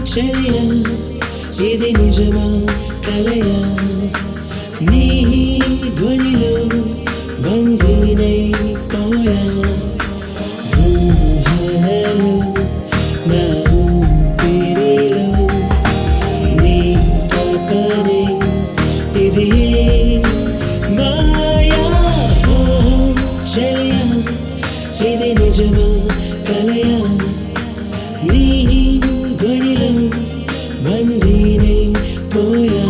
చెలియా ఇది నిజమా కలయా నీ ధ్వనిలో బందీనై పోయా ఊహలలో నా ఊపిరిలో నీ తపనే ఇది మాయా ఓ చెలియా ఇది నిజమా కలయా నీ ధ్వనిలో బందీనై పోయా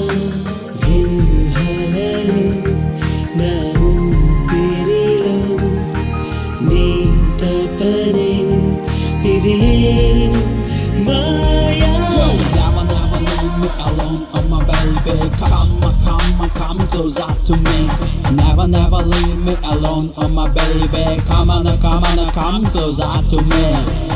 ఊహలలో నా ఊపిరిలో నీ తపనే ఇది మాయా Never leave me alone, oh my baby. Come closer to me. Never leave me alone, oh my baby. Come closer to me.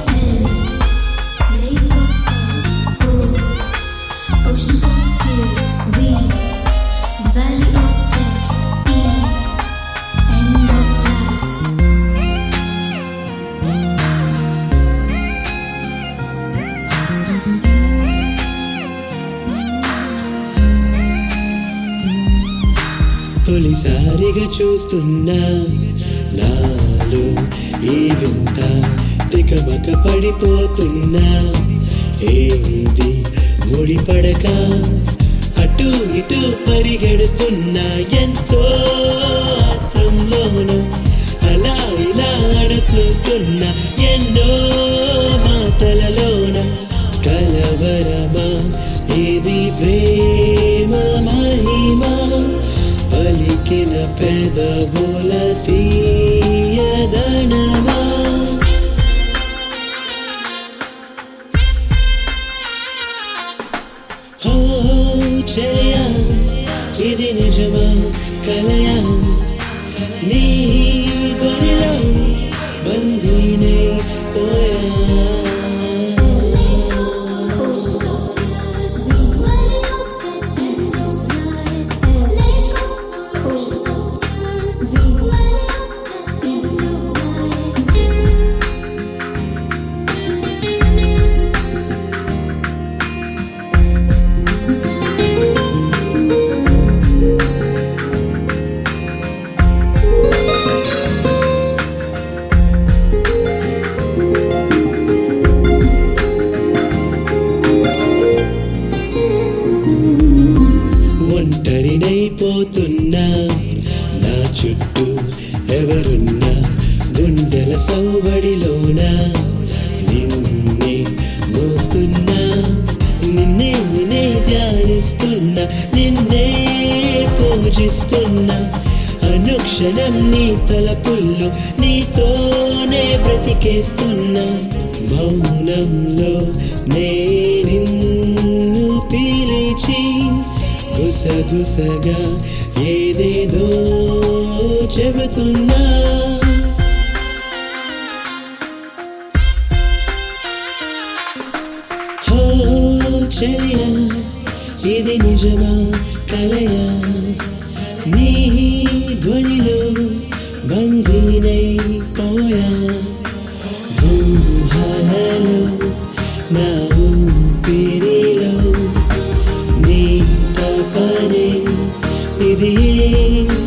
Lake of sound, oh, oceans of tears, we, valley of death, end of life. తొలిసారిగా చూస్తున్నా నాలో ఈ వింత తికమక పడిపోతున్నా ఏది ముడిపడక అటు ఇటు పరిగెడుతున్నా ఎంతో ఆత్రంలోన అలా ఇలా అనుకుంటున్నా ఎన్నో మాటలలోన కలవరమా ఇది ప్రేమ మహిమా పలికిన పెదవుల తీయదనమా ఓ చెలియా ఇది నిజమా కలయా నీ ధ్వనిలో బందీనై పోయా Oceans of tears, valley of death, end of life. Lake of sound, oceans of tears, valley of death, end of life. ఒంటరినైపోతున్నా నా చుట్టూ ఎవరున్నా గుండెల సౌవడిలోనా నిన్నే మోస్తున్నా నిన్నే ధ్యానిస్తున్నా నిన్నే పూజిస్తున్నా అనుక్షణం నీ తలపుల్లో నీతోనే బ్రతికేస్తున్నా మౌనంలో నే నిన్ను పిలిచి గుసగుసగా ఏదేదో చెబుతున్నా ఓ చెలియా ఇది నిజమా కలయా నీ ధ్వనిలో బందీనై పోయా ఊహలలో నా ఊపిరిలో నీ తపనే ఇది